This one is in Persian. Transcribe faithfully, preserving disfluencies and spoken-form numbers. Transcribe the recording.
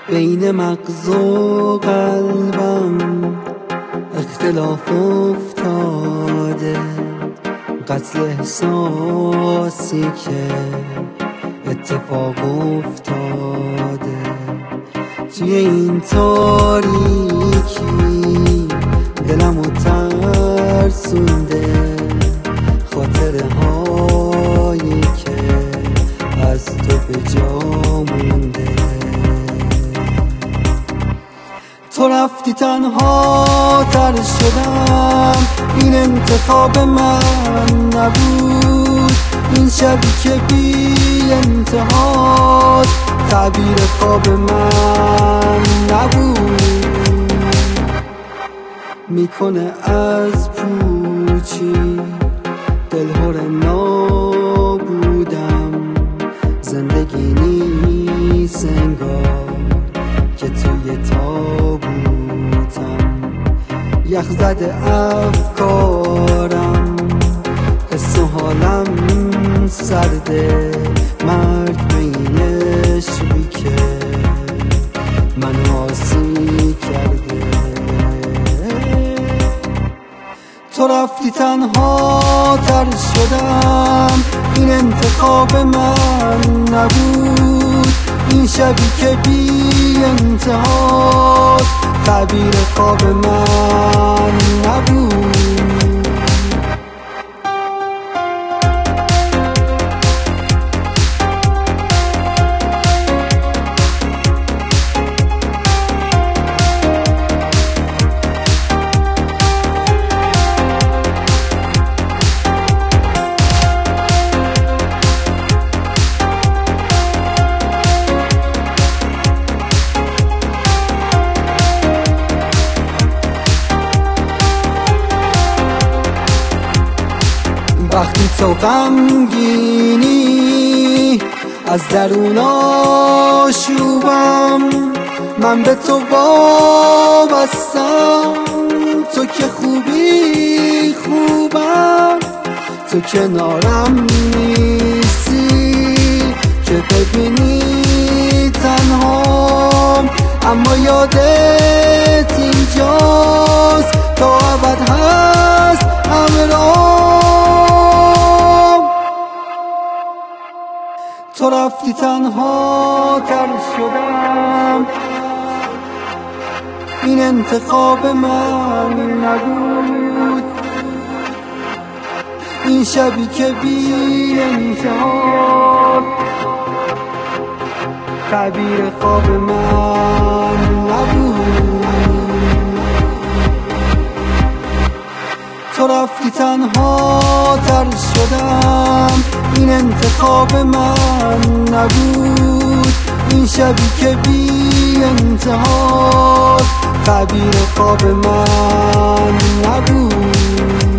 بین مغز و قلبم اختلاف افتاده، قتل احساسی که اتفاق افتاده. توی این تاریکی دلمو ترسونده، خاطره هایی که از تو به جا مونده. تو رفتی تنها تر شدم، این انتخاب من نبود. این شبی که بی انتهاست تعبیر خواب من نبود. میکنه از پوچی دلهور نابودم، زندگی نیست انگار که توی تابوتم. یخ زده افکارم، حس و حالم سرده، مرگ به این عشقی که من آسی کرده. تو رفتی تنها تر شدم، این انتخاب من نبود. این شبی که بی انتهاست تعبیر خواب من نبود. وقتی تو غمگینی از درون آشوبم، من به تو وابستم. تو که خوبی خوبم، تو کنارم نیستی که ببینی تنهام. اما یادت اینجاست تا ابد هست همراه. تو رفتی تنها تر شدم، این انتخاب من نبود. این شبی که بی انتهاست تعبیر خواب من نبود. تو رفتی تنها تر شدم، این انتخاب من نبود. این شبی که بی انتهاست تعبیر خواب من نبود.